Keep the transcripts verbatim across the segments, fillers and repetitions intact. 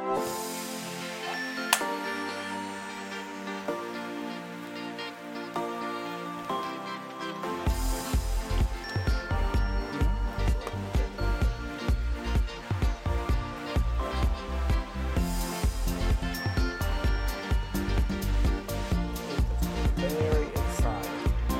Very excited.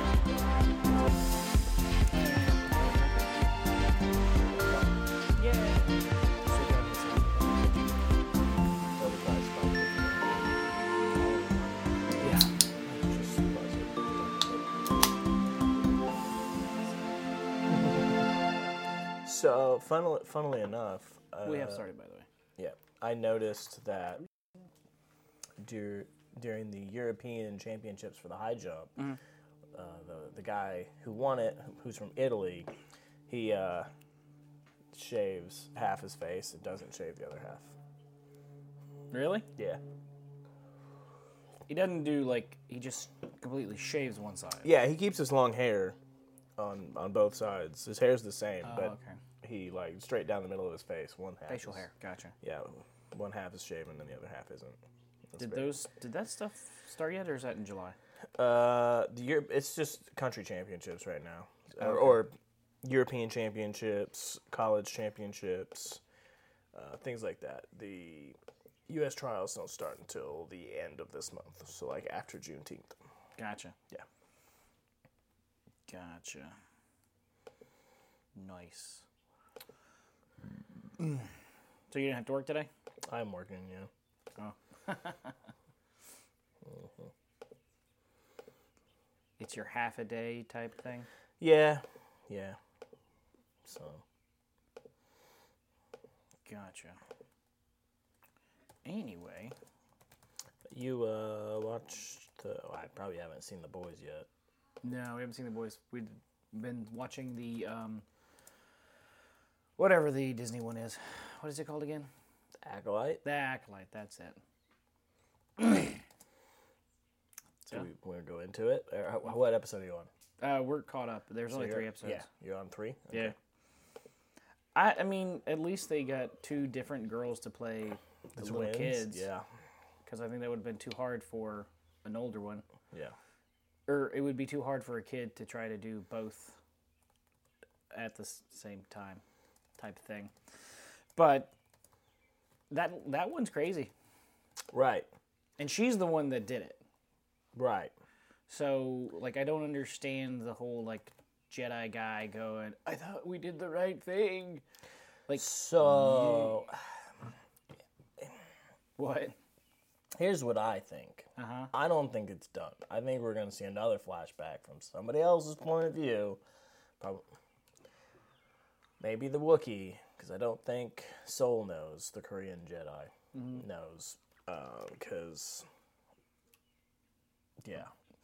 So, funnily, funnily enough, uh, We have started, by the way. yeah, I noticed that dur- during the European Championships for the high jump, Mm-hmm. uh, the the guy who won it, who's from Italy, he uh, shaves half his face and doesn't shave the other half. Really? Yeah. He doesn't do, like, he just completely shaves one side. Yeah, he keeps his long hair on on both sides. His hair's the same, Oh, but okay. he, like, straight down the middle of his face, one half. Facial is- hair. Gotcha. Yeah, one half is shaven and the other half isn't. That's Did very- those, did that stuff start yet, or is that in July? Uh, the Europe, it's just country championships right now, or, Okay. or European championships, college championships, uh, things like that. The U S trials don't start until the end of this month, so like after Juneteenth. Gotcha. Yeah. Gotcha. Nice. So you didn't have to work today? I'm working, yeah. Oh. It's your half a day type thing? Yeah, yeah. So Gotcha. Anyway, you uh watched the? Oh, I probably haven't seen The Boys yet. no, we haven't seen The Boys. We've been watching the, um, whatever the Disney one is. What is it called again? Acolyte. The Acolyte, that's it. Do we want to go into it? Or how- what episode are you on? Uh, we're caught up. There's only you're- three episodes. Yeah, you're on three. Yeah. Okay. I, I mean, at least they got two different girls to play the little Twins, kids. Yeah, Because I think that would have been too hard for an older one. yeah. Or it would be too hard for a kid to try to do both at the s- same time type of thing. But that that one's crazy. Right, And she's the one that did it. right. So, like, I don't understand the whole, like, Jedi guy going, I thought we did the right thing. Like, So what? here's what I think. Uh-huh. I don't think it's done. I think we're going to see another flashback from somebody else's point of view. Probably, maybe the Wookiee, because I don't think Soul knows, the Korean Jedi knows. Because, yeah.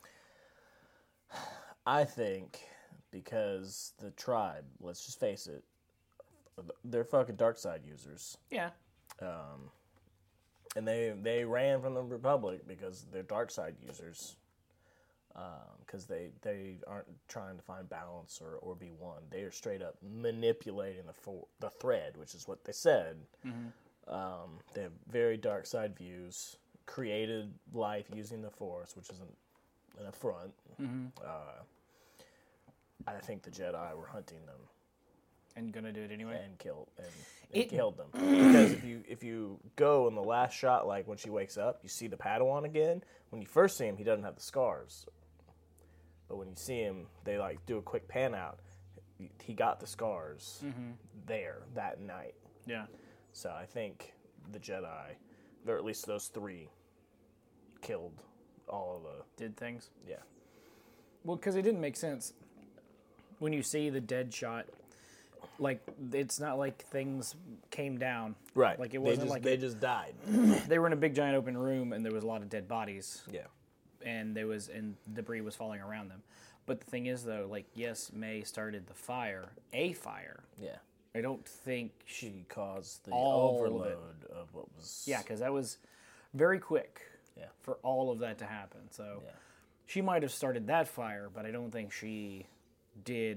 I think because the tribe, let's just face it, they're fucking dark side users. Yeah. Um, and they they ran from the Republic because they're dark side users. Because they, they aren't trying to find balance or, or be one. They are straight up manipulating the for, the thread, which is what they said. Um, they have very dark side views, created life using the Force, which is an, an affront. Uh, I think the Jedi were hunting them And gonna do it anyway? and killed and, and It- killed them because if you if you go in the last shot, like when she wakes up, you see the Padawan again. When you first see him, he doesn't have the scars, but when you see him, they like do a quick pan out. He- He got the scars there that night. Yeah. So I think the Jedi, or at least those three, killed all of the Did things? yeah. Well, because it didn't make sense. When you see the dead shot, like, it's not like things came down. Right. Like, it they wasn't just, like they it- just died. They were in a big giant open room and there was a lot of dead bodies. Yeah. And there was and debris was falling around them. But the thing is, though, like, yes, May started the fire, a fire. Yeah. I don't think she. She caused the All of it. overload of, what was Yeah, because that was very quick. Yeah. For all of that to happen, so Yeah. she might have started that fire, but I don't think she did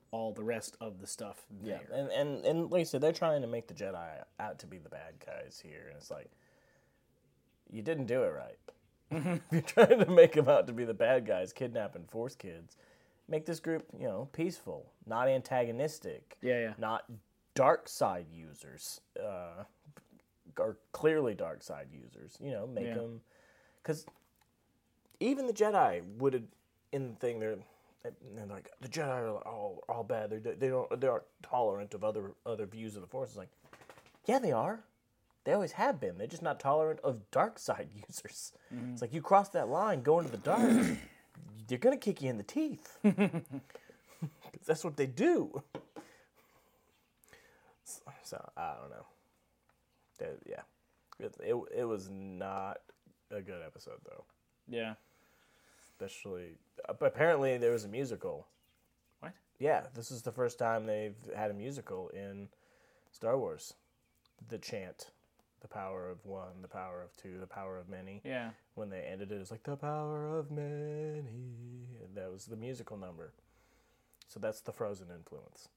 all the rest of the stuff there. Yeah, and, and, and like I said, they're trying to make the Jedi out to be the bad guys here, and it's like, you didn't do it right. If you're trying to make them out to be the bad guys, kidnapping Force kids, make this group, you know, peaceful, not antagonistic. Yeah, yeah. Not dark side users, uh, or clearly dark side users. You know, make Yeah. them, because even the Jedi would have in the thing they're. They're like the Jedi are all all bad. They they don't they aren't tolerant of other other views of the Force. It's like, yeah, they are. They always have been. They're just not tolerant of dark side users. Mm-hmm. It's like you cross that line, go into the dark, they're gonna kick you in the teeth. That's what they do. So, so I don't know. That, yeah, it, it it was not a good episode though. Yeah. Especially, apparently there was a musical. What? Yeah, this is the first time they've had a musical in Star Wars. The chant, the power of one, the power of two, the power of many. Yeah. When they ended it, it was like, the power of many. And that was the musical number. So that's the Frozen influence.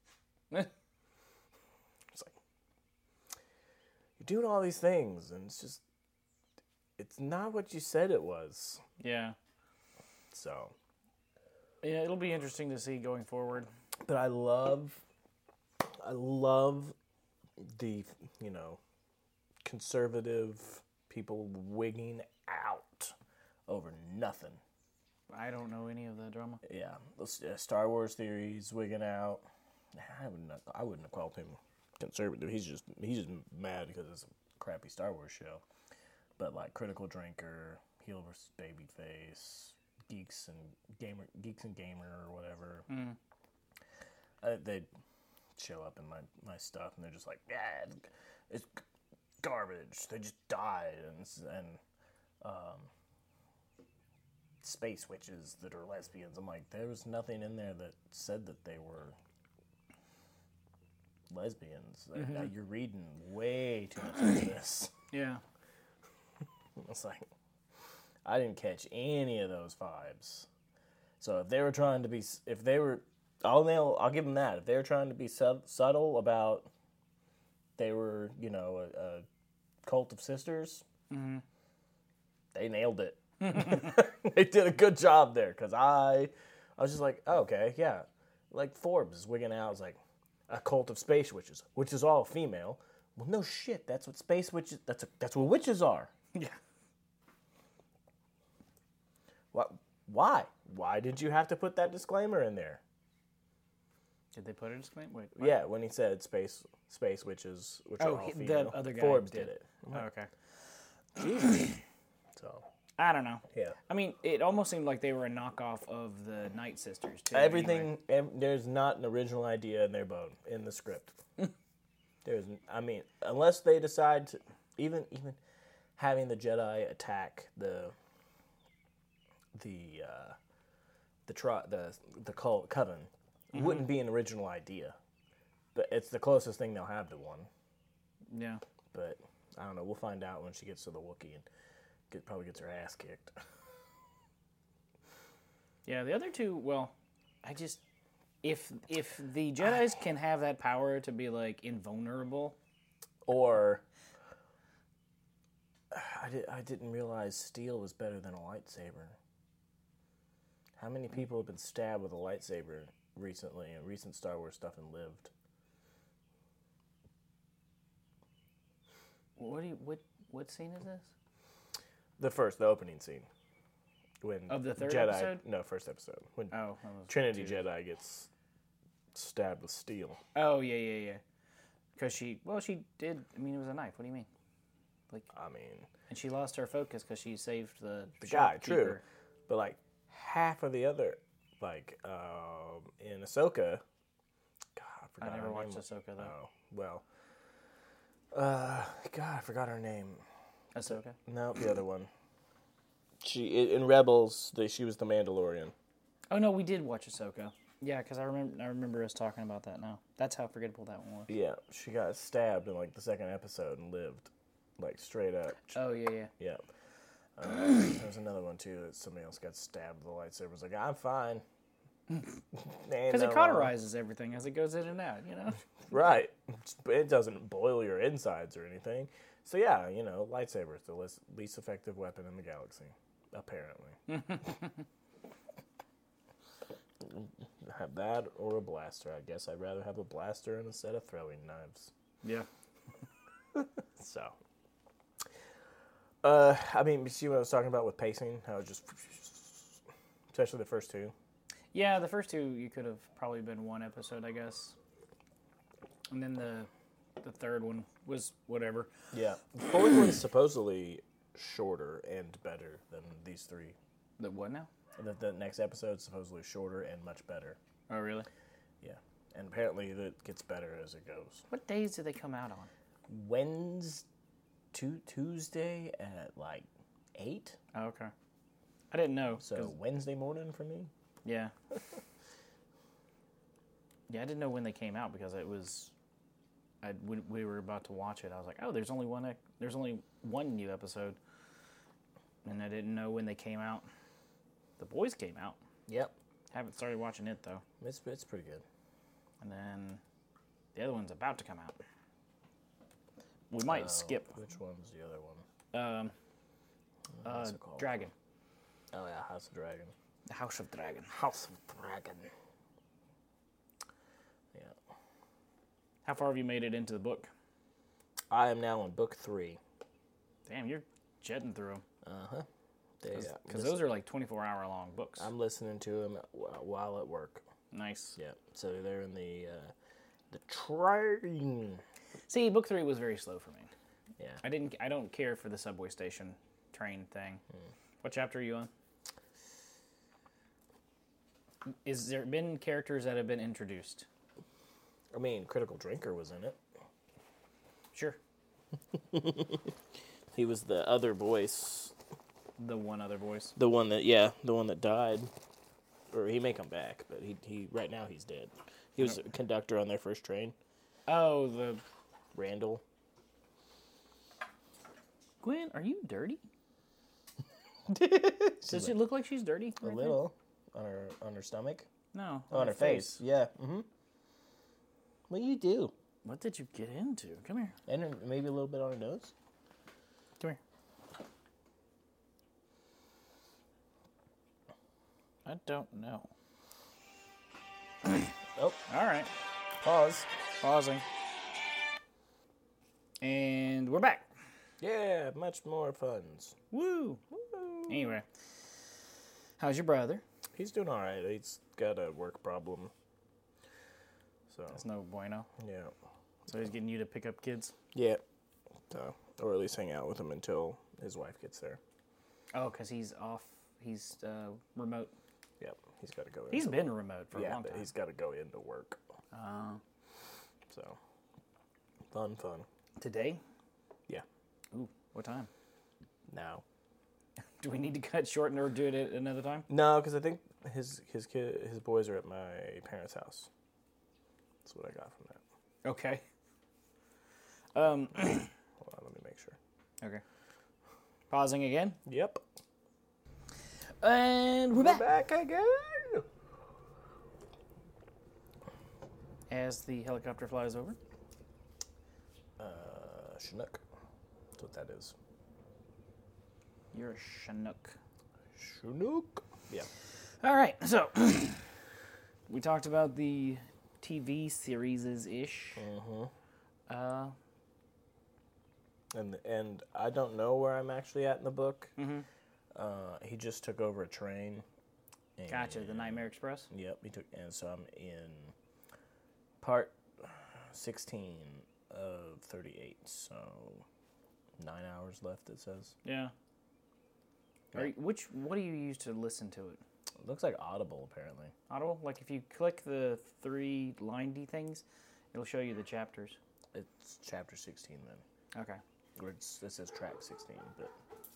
It's like, you're doing all these things, and it's just, it's not what you said it was. Yeah. So, yeah, it'll be interesting to see going forward. but I love, I love the, you know, conservative people wigging out over nothing. I don't know any of the drama. Yeah, those, uh, Star Wars theories wigging out. I wouldn't, I wouldn't have called him conservative. He's just, he's just mad because it's a crappy Star Wars show. But like Critical Drinker, Heel versus Babyface, Geeks and Gamer, Geeks and Gamer or whatever. Mm. Uh, they show up in my, my stuff and they're just like, yeah, it's, it's garbage. They just died and and um, space witches that are lesbians. I'm like, there was nothing in there that said that they were lesbians. Mm-hmm. Like, you're reading way too much into this. Yeah. It's like, I didn't catch any of those vibes. So if they were trying to be, if they were, I'll nail, I'll give them that. If they were trying to be sub, subtle about, they were, you know, a, a cult of sisters, mm-hmm. they nailed it. They did a good job there, because I, I was just like, oh, okay, yeah. Like Forbes is wigging out, it's like, a cult of space witches, which is all female. Well, no shit, that's what space witches, that's, a, that's what witches are. Yeah. What? Why? Why did you have to put that disclaimer in there? Did they put a disclaimer? Wait, what? Yeah, when he said space space witches, which oh, are all he, female. the other guy Forbes did, did it. Oh, okay. Jesus. So I don't know. yeah, I mean, it almost seemed like they were a knockoff of the Night Sisters too. everything. Anyway. Ev- there's not an original idea in their bone in the script. There's, I mean, unless they decide to, even even having the Jedi attack the the uh, the tri- the the cult coven mm-hmm. wouldn't be an original idea, but it's the closest thing they'll have to one. Yeah. But I don't know. We'll find out when she gets to the Wookiee and get, probably gets her ass kicked. Yeah, the other two. Well, I just if if the Jedis can have that power to be like invulnerable, or I did I didn't realize steel was better than a lightsaber. How many people have been stabbed with a lightsaber recently in recent Star Wars stuff and lived? What do you, what what scene is this? The first, the opening scene, when Of the third Jedi, episode? No, first episode when Oh, that was Trinity two. Jedi gets stabbed with steel. Oh yeah yeah yeah. Because she well she did. I mean, it was a knife. What do you mean? Like I mean, and she lost her focus because she saved the the guy, true, shopkeeper. but like half of the other, like um, in Ahsoka. God, I forgot. I never her watched name. Ahsoka though. Oh well. Uh, God, I forgot her name. Ahsoka. No, the other one. She in Rebels. They, she was the Mandalorian. Oh no, we did watch Ahsoka. Yeah, because I remember I remember us talking about that now. That's how forgettable that one was. Yeah, she got stabbed in like the second episode and lived, like straight up. Oh yeah yeah. Yeah. Uh, there was another one too that somebody else got stabbed with a lightsaber. Was like, I'm fine. Because it cauterizes everything as it goes in and out, you know? Right. But it doesn't boil your insides or anything. So yeah, you know, lightsaber is the least, least effective weapon in the galaxy, apparently. Have that or a blaster. I guess I'd rather have a blaster instead of throwing knives. Yeah. So, uh, I mean, you see what I was talking about with pacing? How it just, especially the first two. Yeah, the first two, you could have probably been one episode, I guess. And then the the third one was whatever. Yeah. The fourth one's supposedly shorter and better than these three. The what now? The, the next episode's supposedly shorter and much better. Oh, really? Yeah. And apparently it gets better as it goes. What days do they come out on? Wednesday, Tuesday at like eight. Oh, okay. I didn't know. So Wednesday morning for me. Yeah. Yeah, I didn't know when they came out because it was. I we, we were about to watch it. I was like, oh, there's only one. ec- There's only one new episode, and I didn't know when they came out. The Boys came out. Yep. Haven't started watching it though. It's it's pretty good. And then the other one's about to come out. We might Uh, skip. Which one's the other one? Um, uh, What's it called? Dragon. Oh yeah, House of Dragon. The House of Dragon. House of Dragon. Yeah. How far have you made it into the book? I am now on book three. Damn, you're jetting through them. Uh huh. Because those are like twenty-four hour long books. I'm listening to them while at work. Nice. Yeah. So they're in the uh, the train. See, book three was very slow for me. Yeah. I didn't. I don't care for the subway station train thing. Hmm. What chapter are you on? Is there been characters that have been introduced? I mean, Critical Drinker was in it. Sure. He was the other voice. The one other voice. The one that, yeah, the one that died. Or he may come back, but he, he right now he's dead. He was a conductor on their first train. Oh, the... Randall. Gwen, are you dirty? Does it look like she's dirty? A right little. On her on her stomach? there? No. On, her face. Yeah. Mm-hmm. What do you do? What did you get into? Come here. And her- maybe a little bit on her nose? Come here. I don't know. Oh, All right. pause. Pausing. And we're back. Yeah, much more funds. Woo. Anyway. How's your brother? He's doing all right. He's got a work problem. So, That's no bueno. yeah. So he's getting you to pick up kids? Yeah. So, or at least hang out with him until his wife gets there. Oh, because he's off. He's uh, remote. Yep. He's got to go in. He's been remote for a Yeah, long but time. he's got to go into work. Uh, So, fun, fun. today? Yeah. Ooh, what time? Now. Do we need to cut short or do it at another time? No, because I think his his kid his boys are at my parents' house. That's what I got from that. Okay. Um. Hold on, let me make sure. Okay. Pausing again. Yep. And we're We're back. back again. As the helicopter flies over. Uh, Chinook. That's what that is. You're a Chinook. Chinook. Yeah. All right, so we talked about the T V series ish. Mm-hmm. Uh, And and I don't know where I'm actually at in the book. mm-hmm. Uh, he just took over a train. And, Gotcha, the Nightmare Express. Yep, he took, and so I'm in part sixteen of thirty-eight. So nine hours left. It says. Yeah. Are you, which? What do you use to listen to it? It looks like Audible apparently. Audible? Like if you click the three liney things, it'll show you the chapters. It's chapter sixteen then. Okay. Or it's, it says track sixteen, but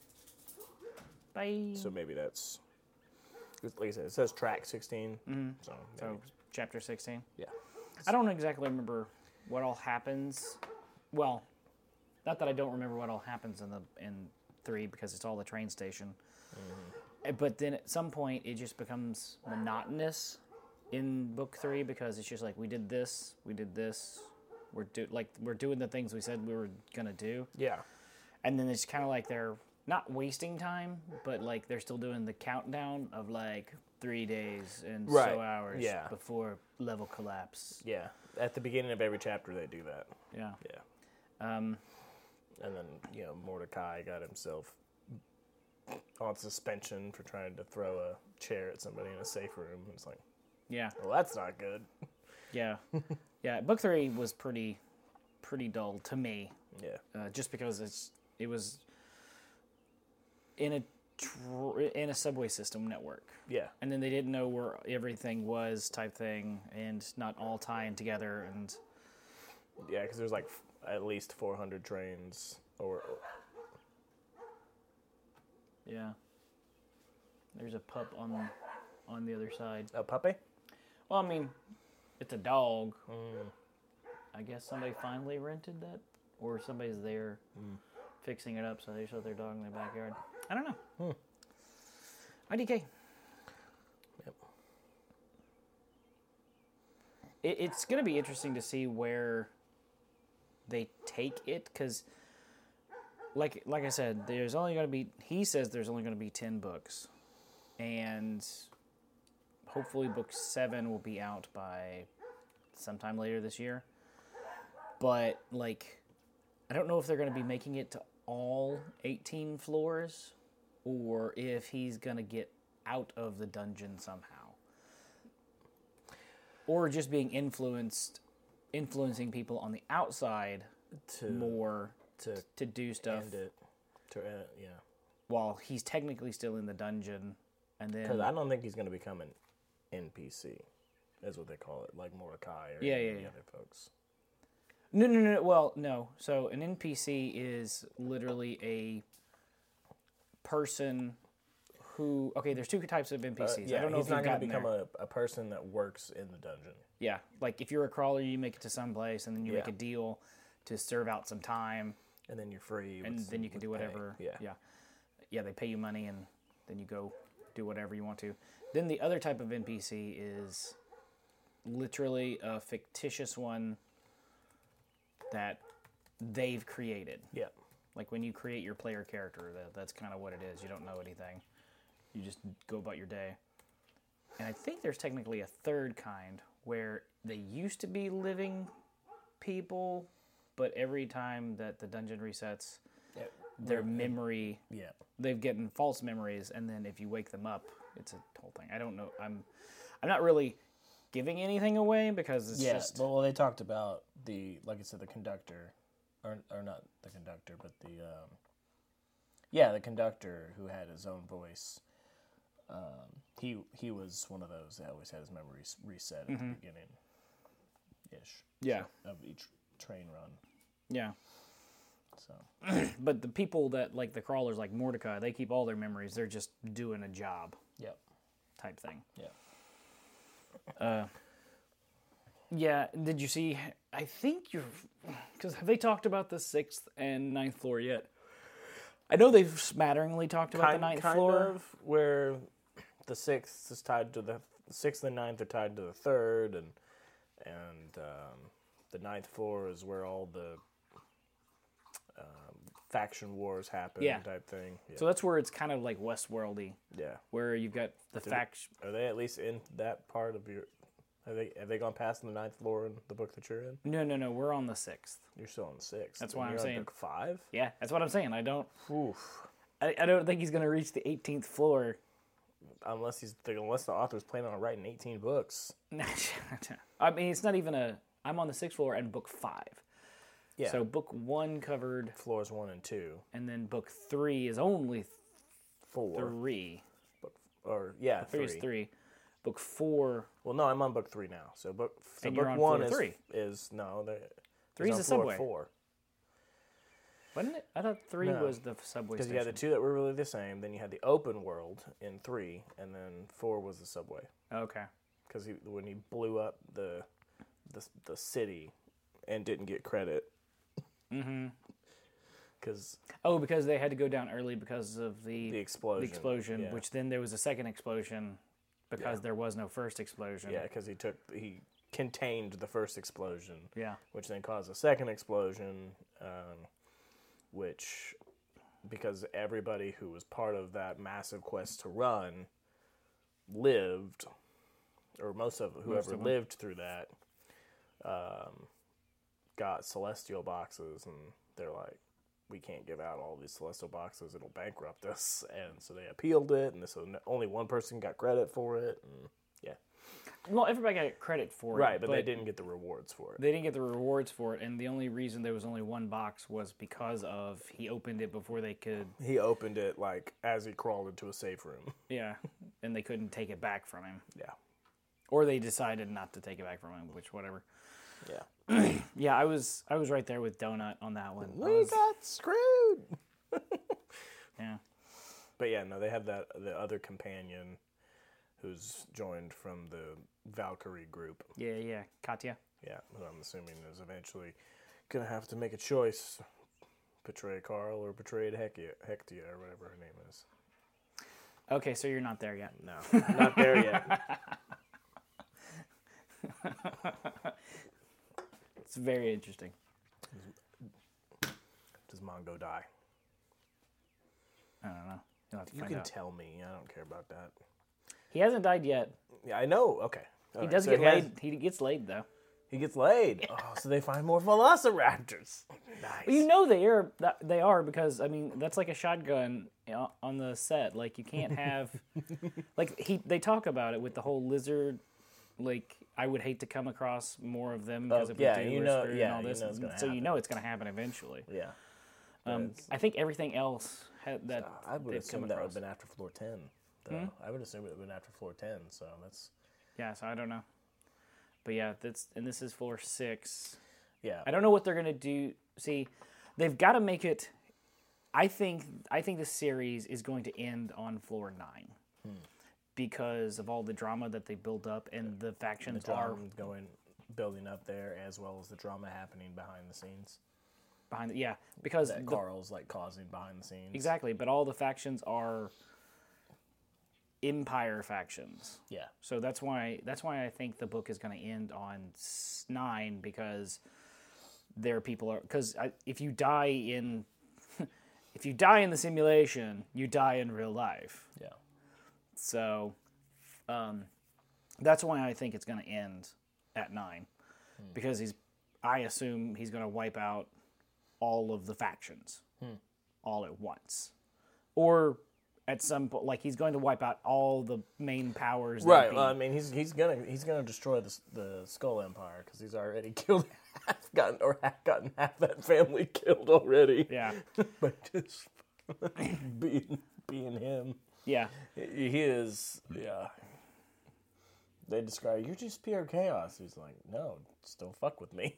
Bye. so maybe that's like I said. It says track sixteen. mm-hmm. So, So maybe, chapter sixteen. yeah. I don't exactly remember what all happens. Well, not that I don't remember what all happens in the in three because it's all the train station. Mm-hmm. But then at some point it just becomes monotonous in book three because it's just like we did this, we did this, we're do like we're doing the things we said we were gonna do, Yeah. and then it's kind of like they're not wasting time, but like they're still doing the countdown of like three days and Right. so hours Yeah. before level collapse. Yeah. At the beginning of every chapter, they do that. Yeah. Yeah. Um, And then, you know, Mordecai got himself on suspension for trying to throw a chair at somebody in a safe room. It's like, yeah. well, that's not good. Yeah. Yeah. Book three was pretty, pretty dull to me. Yeah. Uh, just because it's it was in a tr- in a subway system network, Yeah. and then they didn't know where everything was, type thing, and not all tying together. And Yeah, because there's like f- at least four hundred trains or. yeah, there's a pup on on the other side. A puppy? Well, I mean, it's a dog. Mm. I guess somebody finally rented that, or somebody's there mm. fixing it up, so they showed their dog in their backyard. I don't know. Hmm. I D K. Yep. It, it's going to be interesting to see where they take it, because, like like I said, there's only going to be. He says there's only going to be ten books, and hopefully book seven will be out by sometime later this year. But like, I don't know if they're going to be making it to all eighteen floors, or if he's going to get out of the dungeon somehow, or just being influenced, influencing people on the outside To more to to do stuff end it. To end it, yeah. while he's technically still in the dungeon, and then Because I don't think he's going to become an N P C, is what they call it, like Mordecai or Yeah, any yeah, of the yeah. other folks. No, no, no. Well, no. So an N P C is literally a person who. Okay, there's two types of N P Cs. Uh, yeah, I don't know he's if not you've going to gotten become there. a, a person that works in the dungeon. Yeah, like if you're a crawler, you make it to some place, and then you make Yeah. a deal to serve out some time, And then you're free. and with, then you can with do pay. whatever. Yeah. yeah, yeah. They pay you money, and then you go do whatever you want to. Then the other type of N P C is literally a fictitious one that they've created. Yeah. Like when you create your player character, that, that's kind of what it is. You don't know anything. You just go about your day. And I think there's technically a third kind where they used to be living people, but every time that the dungeon resets, Yeah. their memory, Yeah. they've gotten false memories, and then if you wake them up, it's a whole thing. I don't know. I'm, I'm not really giving anything away because it's Yeah. just Well, they talked about the, like I said, the conductor, or or not the conductor, but the, um, yeah, the conductor who had his own voice. Um, he he was one of those that always had his memories reset at Mm-hmm. the beginning, ish. yeah, Of each train run. yeah. So But the people that like the crawlers, like Mordecai, they keep all their memories. They're just doing a job yep. type thing. Yeah. Uh, yeah. Did you see? I think you're because have they talked about the sixth and ninth floor yet? I know they've smatteringly talked about Kind, the ninth kind floor. of where the sixth is tied to the sixth and ninth are tied to the third, and and um, the ninth floor is where all the um, faction wars happen, Yeah. type thing. Yeah. So that's where it's kind of like Westworldy, yeah. where you've got the faction. Are they at least in that part of your? Have they have they gone past the ninth floor in the book that you're in? No, no, no. We're on the sixth. You're still on the sixth. That's and why I'm you're on saying- book five. Yeah, that's what I'm saying. I don't. Oof. I, I don't think he's gonna reach the eighteenth floor. Unless he's unless the author's planning on writing eighteen books. I mean, it's not even a. I'm on the sixth floor and book five. Yeah. So book one covered, floors one and two, and then book three is only four, three. book, or yeah, Three three. is three. Book four. Well, no, I'm on book three now. So book so And book you're on one floor is three. is no, the Three's on the floor subway. Four Wasn't it? I thought three No. was the subway because station. you had the two that were really the same. Then you had the open world in three, and then four was the subway. Okay. Because he, when he blew up the, the the city and didn't get credit. Mm-hmm. Because Oh, because they had to go down early because of the the explosion. the explosion, yeah. which then there was a second explosion, because Yeah. there was no first explosion. Yeah, because he took he contained the first explosion. Yeah. Which then caused a second explosion, um, which because everybody who was part of that massive quest to run lived, or most of whoever of them. lived through that, um, got celestial boxes, and they're like, we can't give out all these celestial boxes; it'll bankrupt us. And so they appealed it, and so only one person got credit for it. And yeah, Well, everybody got credit for it. right, but, they didn't get the rewards for it. They didn't get the rewards for it, and the only reason there was only one box was because of he opened it before they could. He opened it like as he crawled into a safe room. Yeah, and they couldn't take it back from him, Yeah, or they decided not to take it back from him, which whatever. yeah. Yeah, I was I was right there with Donut on that one. I We was- got screwed. yeah. But yeah, no, they have that the other companion who's joined from the Valkyrie group. Yeah, yeah, Katya. Yeah, who I'm assuming is eventually gonna have to make a choice: betray Carl or betray Hectia, Hectia or whatever her name is. Okay, so you're not there yet. No, not there yet. It's very interesting. Does Mongo die? I don't know. You'll have to You find can out. tell me. I don't care about that. He hasn't died yet. Yeah, I know. Okay. All He right, does so get he has- laid. He gets laid though. He gets laid. Oh, so they find more Velociraptors. Nice. Well, you know they are. that- They are because I mean that's like a shotgun you know, on the set. Like you can't have, like he. They talk about it with the whole lizard. Like I would hate to come across more of them because Oh, if yeah, we do, you we're know- screwed yeah, and all you this. know it's gonna so you happen. know it's going to happen eventually. Yeah. Um, That's- I think everything else had, that I would they've assume come that would across. have been after floor ten. Though. I would assume it would have been after floor ten. So that's Yeah, so I don't know. But yeah, that's and this is floor six. yeah. I don't know what they're gonna do. See, they've got to make it. I think I think the series is going to end on floor nine because of all the drama that they built up and the The factions are drama going building up there, as well as the drama happening behind the scenes. behind. The, yeah, because That the- Carl's like causing behind the scenes. exactly. But all the factions are Empire factions. Yeah. So that's why that's why I think the book is going to end on s- nine because there are people are because if you die in if you die in the simulation, you die in real life. Yeah. So um, that's why I think it's going to end at nine because he's I assume he's going to wipe out all of the factions all at once, or at some point, like he's going to wipe out all the main powers. that Right. be- Well, I mean, he's he's gonna he's gonna destroy the the Skull Empire because he's already killed half, gotten or half, gotten half that family killed already. yeah, By just being being him. yeah. He he is. Yeah. They describe you're just pure chaos. He's like, no, just don't fuck with me.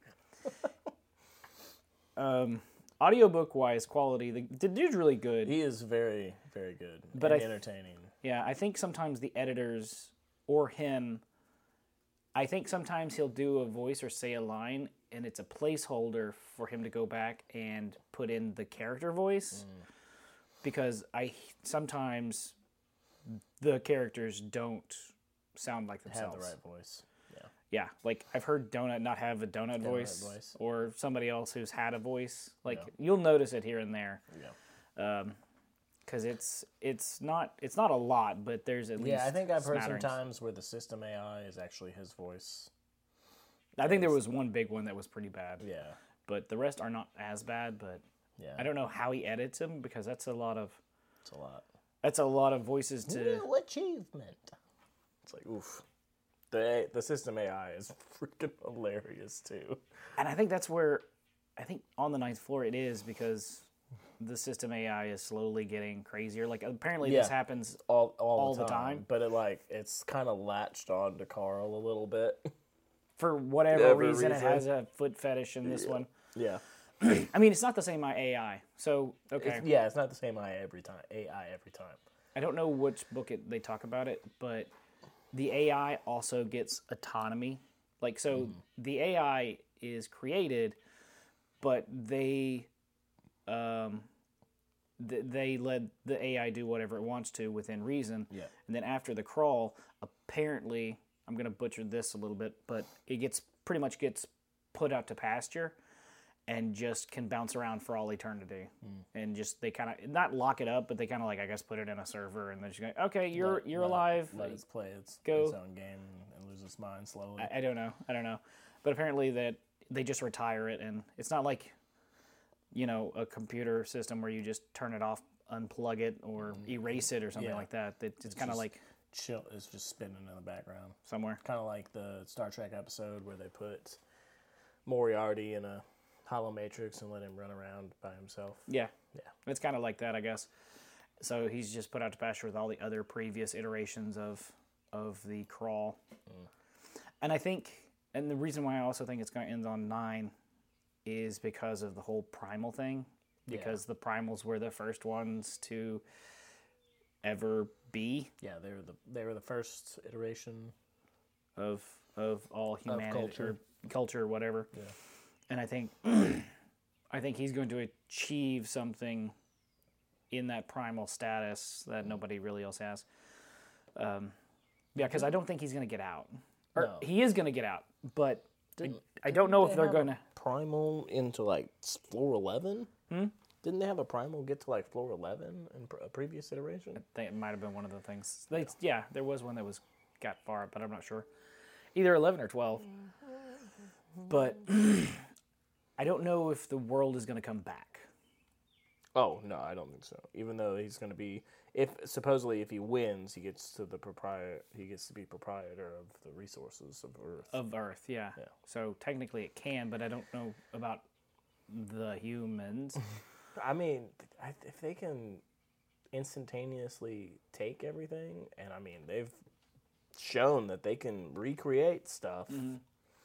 Um, audiobook wise, quality, the, the dude's really good. He is very very good But and I- entertaining. Yeah, I think sometimes the editors or him, I think sometimes he'll do a voice or say a line, and it's a placeholder for him to go back and put in the character voice, because I sometimes the characters don't sound like Have themselves. the right voice. Yeah. Yeah, like I've heard Donut not have a Donut voice, voice. or somebody else who's had a voice. Like Yeah. you'll notice it here and there. Yeah. Because it's it's not it's not a lot, but there's at least Yeah, I think I've heard smatterings. sometimes where the system A I is actually his voice. I think there was one big one that was pretty bad, Yeah. but the rest are not as bad. But Yeah. I don't know how he edits them because that's a lot of It's a lot. that's a lot of voices to. New achievement. It's like oof. The the system A I is freaking hilarious too. And I think that's where I think on the ninth floor it is because the system A I is slowly getting crazier. Like apparently this Yeah. happens. All all, All the, the time, time? But it like it's kind of latched on to Carl a little bit. For whatever Whatever reason, it reason. has a foot fetish in this one. Yeah. I mean, it's not the same A I. So okay, It's, yeah, it's not the same A I every time. A I every time. I don't know which book it, they talk about it, but the A I also gets autonomy. Like, so the A I is created, but they, um, th- they let the A I do whatever it wants to within reason. Yeah. And then after the crawl, apparently, I'm going to butcher this a little bit, but it gets pretty much gets put out to pasture and just can bounce around for all eternity. Mm. And just, they kind of, not lock it up, but they kind of like, I guess, put it in a server and then just go, okay, you're let, you're let alive. It, let it play its, go. its own game and lose its mind slowly. I, I don't know. I don't know. But apparently that they just retire it, and it's not like, you know, a computer system where you just turn it off, unplug it, or mm. erase it or something yeah. like that. That It's, it's kind of like... chill. It's just spinning in the background. Somewhere. Kind of like the Star Trek episode where they put Moriarty in a hollow matrix and let him run around by himself. Yeah. Yeah. It's kind of like that, I guess. So he's just put out to pasture with all the other previous iterations of of the crawl. Mm. And I think, and the reason why I also think it's going to end on nine is because of the whole primal thing. Because yeah. the primals were the first ones to ever be. Yeah, they were the they were the first iteration of of all humanity, of culture. or culture, or whatever. Yeah. And I think I think he's going to achieve something in that primal status that nobody really else has. Um, yeah, because I don't think he's going to get out. Or no. He is going to get out, but I, I don't know if they're going to primal into like floor eleven. Hmm? Didn't they have a primal get to like floor eleven in a previous iteration? I think it might have been one of the things. They, yeah, there was one that was got far up, but I'm not sure. Either eleven or twelve. But I don't know if the world is going to come back. Oh, no, I don't think so. Even though he's going to be, if supposedly if he wins, he gets to the proprietor, he gets to be proprietor of the resources of Earth. Of Earth, yeah. yeah. So technically it can, but I don't know about the humans. I mean, if they can instantaneously take everything, and I mean, they've shown that they can recreate stuff. Mm-hmm.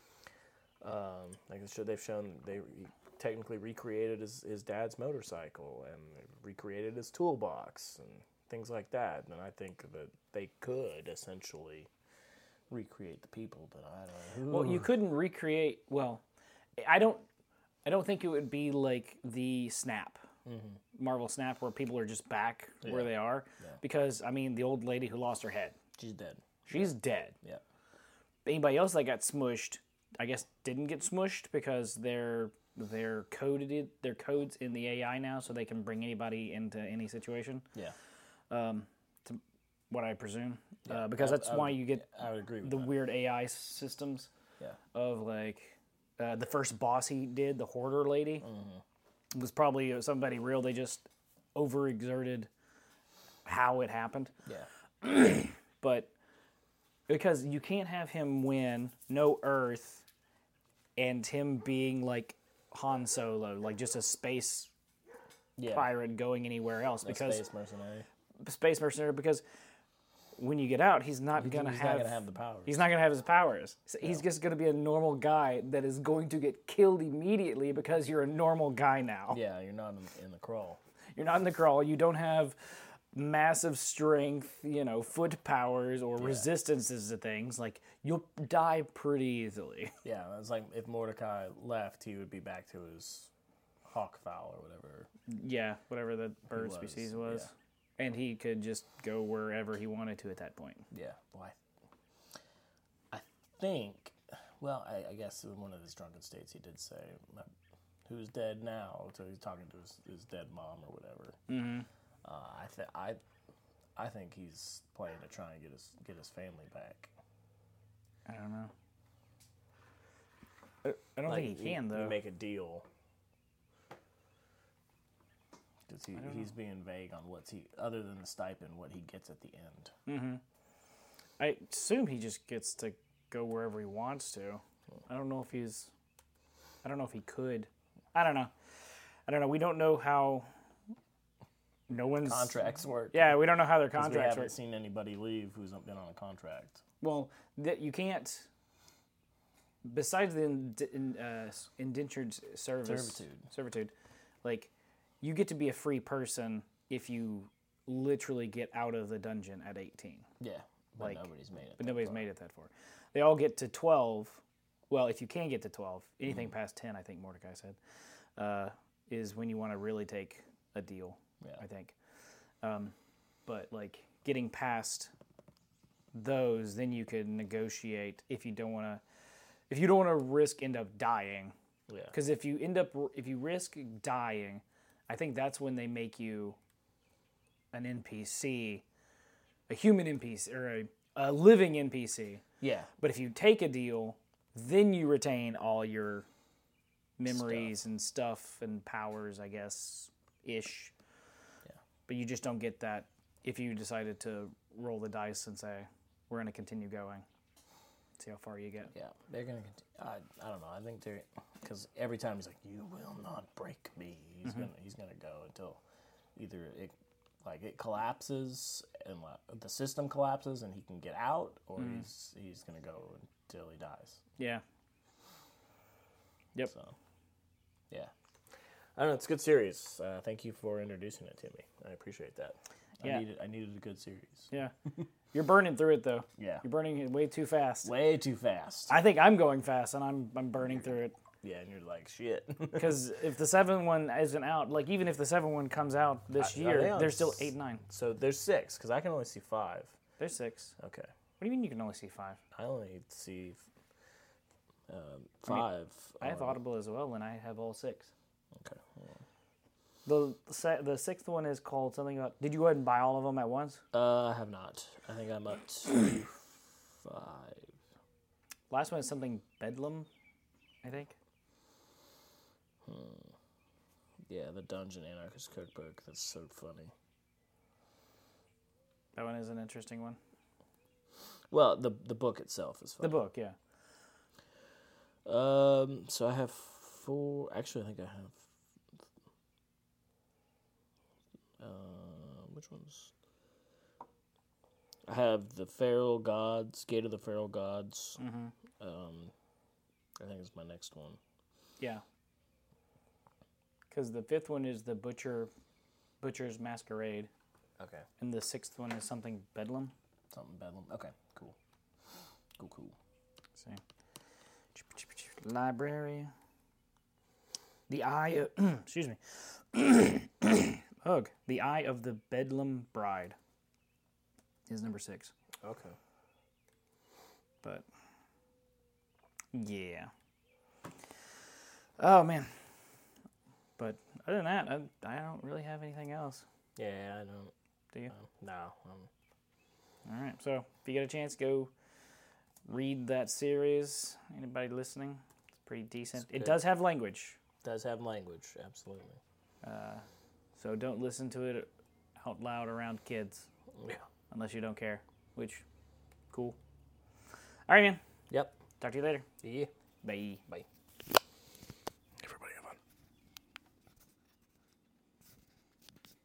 Um, like they've shown they technically recreated his, his dad's motorcycle and recreated his toolbox and things like that. And I think that they could essentially recreate the people, but I don't know. Well, you couldn't recreate. Well, I don't. I don't think it would be like the Snap, mm-hmm. Marvel Snap, where people are just back yeah. where they are. Yeah. Because I mean, the old lady who lost her head, she's dead. She's dead. Yeah. Anybody else that got smushed, I guess, didn't get smushed because they're they're coded. Their codes in the A I now, so they can bring anybody into any situation. Yeah. Um, to what I presume, yeah. uh, because I, that's I why would, you get I would agree with the that. weird A I systems. Yeah. Of like uh, the first boss he did, the hoarder lady, mm-hmm. was probably somebody real. They just overexerted how it happened. Yeah. But because you can't have him win no Earth and him being like Han Solo, like just a space yeah. pirate going anywhere else. A because space mercenary. Space mercenary, because when you get out, he's not going to have... He's not going to have the powers. He's not going to have his powers. He's no. just going to be a normal guy that is going to get killed immediately because you're a normal guy now. Yeah, you're not in, in the crawl. You're not in the crawl. You don't have massive strength, you know, foot powers or yeah. resistances to things. Like, you'll die pretty easily. Yeah, it's like if Mordecai left, he would be back to his hawkfowl or whatever. Yeah, whatever the bird species was. Yeah. And he could just go wherever he wanted to at that point. Yeah, boy. I think, well, I, I guess in one of his drunken states he did say, "Who's dead now?" So he's talking to his, his dead mom or whatever. Mm-hmm. Uh, I think I, I think he's playing to try and get his get his family back. I don't know. I, I don't like, think he can though. Make a deal. Because he, he's being vague on what's he, other than the stipend, what he gets at the end. Mm-hmm. I assume he just gets to go wherever he wants to. I don't know if he's, I don't know if he could. I don't know. I don't know. We don't know how no one's... Contracts work. Yeah, we don't know how their contracts work. We haven't work. seen anybody leave who's been on a contract. Well, that you can't... Besides the ind- in, uh, indentured service... Servitude. Servitude. Like... You get to be a free person if you literally get out of the dungeon at eighteen. Yeah, but like, nobody's made it. But nobody's far. made it that far. They all get to twelve. Well, if you can get to twelve, anything mm-hmm. past ten, I think Mordecai said, uh, is when you want to really take a deal. Yeah. I think. Um, but like getting past those, then you could negotiate if you don't want to. If you don't want to risk end up dying, Yeah. because if you end up if you risk dying, I think that's when they make you an N P C, a human N P C or a, a living N P C. Yeah. But if you take a deal, then you retain all your memories stuff. and stuff and powers, I guess, ish. Yeah. But you just don't get that if you decided to roll the dice and say, we're going to continue going. See how far you get. Yeah, they're gonna. I, I don't know. I think they're because every time he's like, "You will not break me." He's mm-hmm. gonna he's gonna go until either it like it collapses and like, the system collapses and he can get out, or mm. he's he's gonna go until he dies. Yeah. Yep. So, yeah. I don't know. It's a good series. Uh, thank you for introducing it to me. I appreciate that. Yeah. I needed I needed a good series. Yeah. You're burning through it though. Yeah. You're burning it way too fast. Way too fast. I think I'm going fast and I'm I'm burning through it. Yeah, and you're like, shit. Because if the seven one isn't out, like even if the seven one comes out this I, year, they there's still eight nine. So there's six because I can only see five. There's six. Okay. What do you mean you can only see five? I only see um, five. I, mean, I have Audible as well, and I have all six. Okay. Yeah. The the sixth one is called something about. Did you go ahead and buy all of them at once? Uh, I have not. I think I'm up to five. Last one is something Bedlam, I think. Hmm. Yeah, the Dungeon Anarchist Cookbook. That's so funny. That one is an interesting one. Well, the the book itself is funny. The book, yeah. Um. So I have four. Actually, I think I have. Uh, which ones? I have the Feral Gods, Gate of the Feral Gods. Mm-hmm. Um, I think it's my next one. Yeah. Because the fifth one is the Butcher, Butcher's Masquerade. Okay. And the sixth one is something Bedlam. Something Bedlam. Okay, cool. Cool, cool. Let's see. Library. The Eye of... excuse me. Ugh. The Eye of the Bedlam Bride is number six. Okay. But, yeah. Oh, man. But other than that, I, I don't really have anything else. Yeah, I don't. Do you? Um, no. Um, All right. So, if you get a chance, go read that series. Anybody listening? It's pretty decent. It does have language. Does have language, absolutely. Uh, so don't listen to it out loud around kids. Yeah. Unless you don't care, which, cool. All right, man. Yep. Talk to you later. Yeah. Bye. Bye.